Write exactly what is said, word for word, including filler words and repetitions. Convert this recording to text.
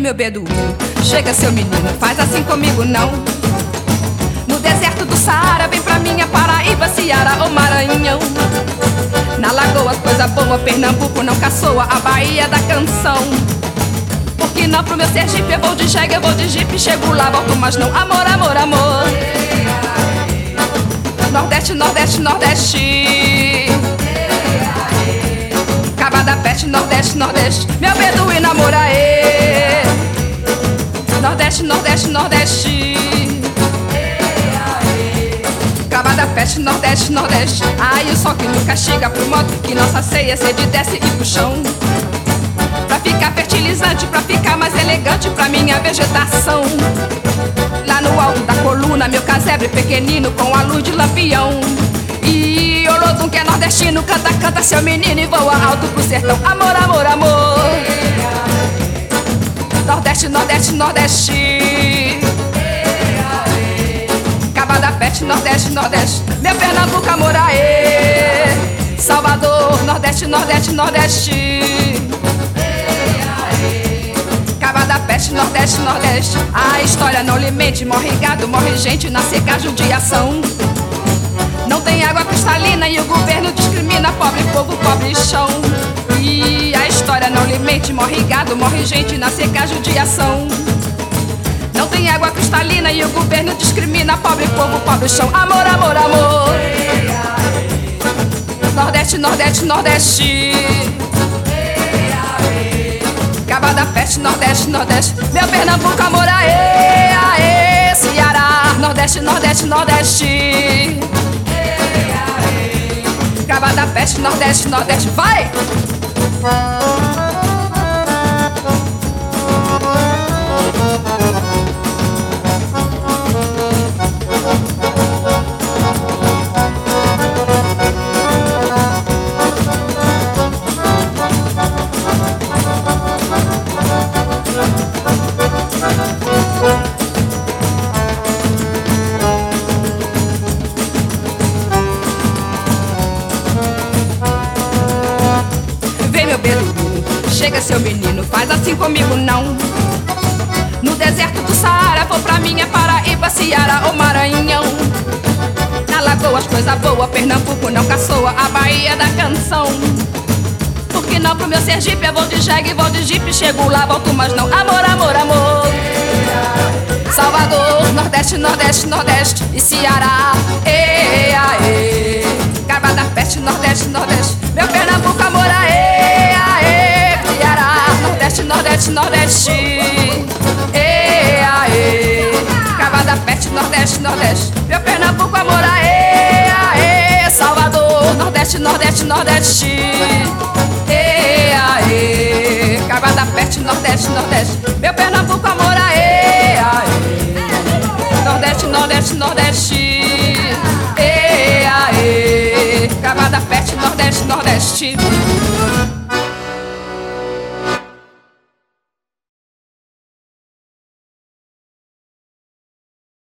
meu beduíno, chega seu menino, faz assim comigo não. No deserto do Saara, vem pra minha Paraíba, Ceará ou Maranhão. Na Lagoa, coisa boa, Pernambuco não caçoa, a Bahia da canção. Por que não pro meu Sergipe? Eu vou de jegue, eu vou de jipe, chego lá, volto, mas não. Amor, amor, amor. Nordeste, Nordeste, Nordeste. Cavada Peste, Nordeste, Nordeste. Meu beduíno, amor, aê. Nordeste, Nordeste, Nordeste. Cavada Peste, Nordeste, Nordeste. Ai, o sol que nunca chega pro modo que nossa ceia sede desce e pro chão. Pra ficar fertilizante, pra ficar mais elegante pra minha vegetação. Lá no alto da coluna, meu casebre pequenino com a luz de lampião. E Olodum que é nordestino, canta, canta seu menino e voa alto pro sertão. Amor, amor, amor. Nordeste, Nordeste, Nordeste. Cavada Peste, Nordeste, Nordeste. Meu Pernambuco, amor, aê. Salvador, Nordeste, Nordeste, Nordeste. Cavada Peste, Nordeste, Nordeste. A história não lhe mente, morre gado, morre gente na seca, judiação. Não tem água cristalina e o governo discrimina pobre povo, pobre chão. E a história não lhe mente, morre gado, morre gente na seca, judiação. Não tem água cristalina e o governo discrimina pobre povo, pobre chão. Amor, amor, amor. Nordeste, Nordeste, Nordeste. Cavada Peste, Nordeste, Nordeste. Meu Pernambuco, amor, aê, aê. Ceará, Nordeste, Nordeste, Nordeste. Cavada Peste, Nordeste, Nordeste. Vai! Vem meu beduíno, chega seu menino, faz assim comigo não. No deserto do Saara, vou pra minha Paraíba, Ceará ou Maranhão. Na Lagoas, coisa boa, Pernambuco não caçoa, a Bahia da canção. Por que não pro meu Sergipe? Eu vou de jegue, vou de jipe, chego lá, volto, mas não. Amor, amor, amor. Salvador, Nordeste, Nordeste, Nordeste e Ceará, ê, aê. Cavada Peste, Nordeste, Nordeste. Meu Pernambuco, amor, aê, aê. Ceará, Nordeste, Nordeste, Nordeste, ê, aê. Cavada Peste, Nordeste, Nordeste. Meu Pernambuco, amor, aê, aê. Salvador, Nordeste, Nordeste, Nordeste, ê, aê. Cavada Peste, Nordeste, Nordeste. Meu Pernambuco, amor, aê, aê. Nordeste, Nordeste, Nordeste.